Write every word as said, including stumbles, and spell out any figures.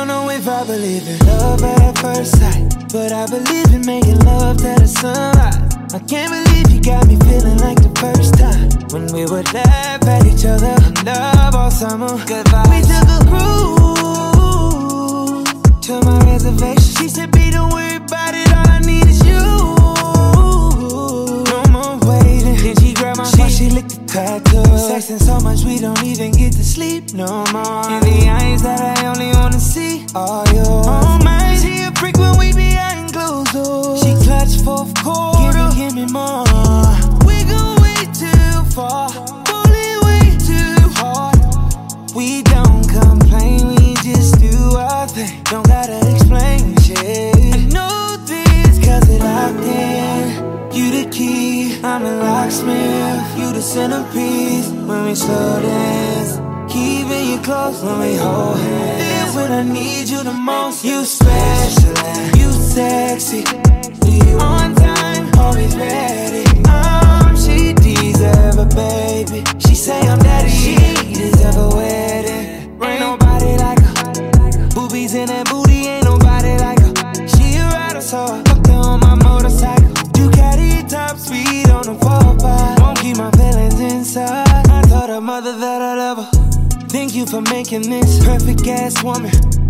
know if I believe in love at first sight, but I believe in making love to the sunlight. I can't believe you got me feeling like the first time when we would laugh at each other and love all summer. Good vibes. We took a cruise to my reservation. She said, "B, don't worry about it. All I need is you. No more waiting." Then she grabbed my sheet. She licked the tattoo. Sexing so much we don't even get to sleep no more. In the eyes that I only wanna see are yours. Oh my, she a freak when we behind closed doors. She clutched fourth quarter. Give me, give me more. We go way too far. Pulling way too hard. We don't complain, we just do our thing. Don't gotta explain shit. I know this cause it locked in. You the key, I'm the locksmith. You the centerpiece when we slow dance. Keeping you close when we hold hands. Then when I need you the most, you special and you sexy. You on time, always ready. Um, she deserve a baby. She say I'm daddy, she deserve a wedding. Ain't nobody like her. Boobies in that booty, ain't nobody like her. She a rider, so I fucked her on my motorcycle. Ducati top speed on the four five. Won't keep my feelings inside. I told her mother that I love her. Thank you for making this perfect ass woman.